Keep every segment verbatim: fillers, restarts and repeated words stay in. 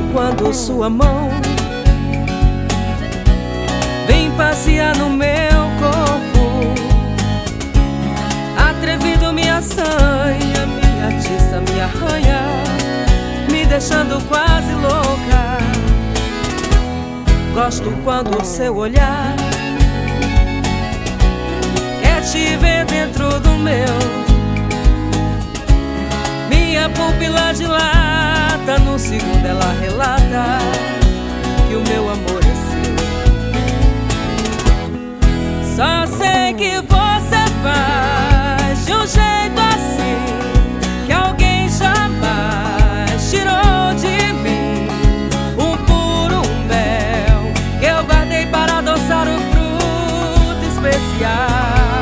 quando sua mão vem passear no meu corpo. Atrevido me assanha, me atiça, me arranha, me deixando quase louca. Gosto quando o seu olhar quer te ver dentro do meu. Minha pupila dilata, no segundo ela relata que o meu amor é seu. Só sei que você faz de um jeito assim que alguém jamais tirou de mim. Um puro mel que eu guardei para adoçar o fruto especial.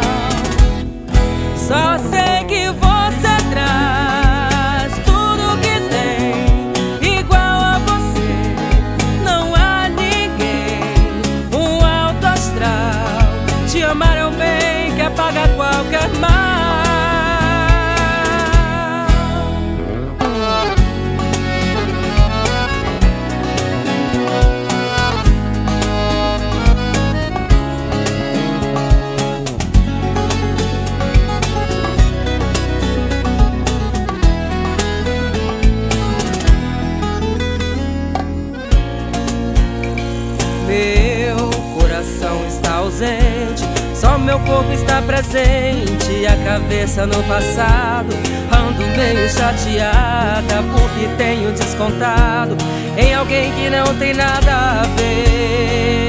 Só sei que você traz tudo que tem igual a você. Não há ninguém, um alto astral. Te amar é um bem que apaga qualquer mal. Meu coração está ausente, só meu corpo está presente. A cabeça no passado, ando meio chateada porque tenho descontado em alguém que não tem nada a ver.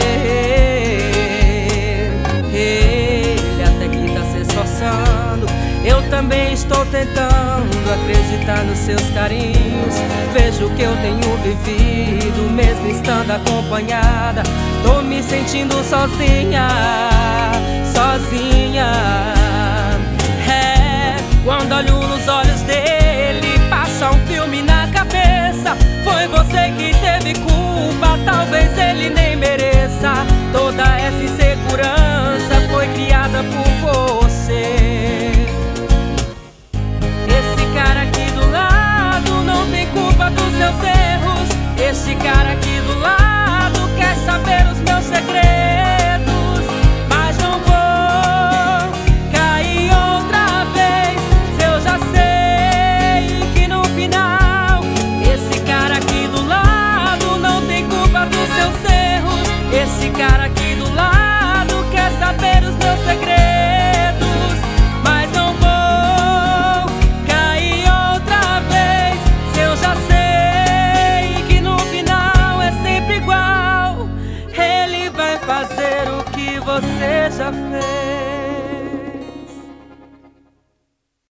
Ele até que tá se esforçando, eu também estou tentando acreditar nos seus carinhos. Vejo que eu tenho vivido, mesmo estando acompanhada. Tô me sentindo sozinha, sozinha. É, quando olho nos olhos dele, passa um filme na cabeça. Foi você que teve culpa, talvez ele nem mereça. Toda essa insegurança foi criada por você. Esse cara aqui do lado não tem culpa dos seus erros. Esse cara aqui do lado quer saber os meus segredos. Mas não vou cair outra vez, se eu já sei que no final esse cara aqui do lado não tem culpa dos seus erros. Esse cara aqui do lado quer saber os meus segredos. Mas não vou cair outra vez, se eu já sei que no final é sempre igual. Ele vai fazer o que você já fez.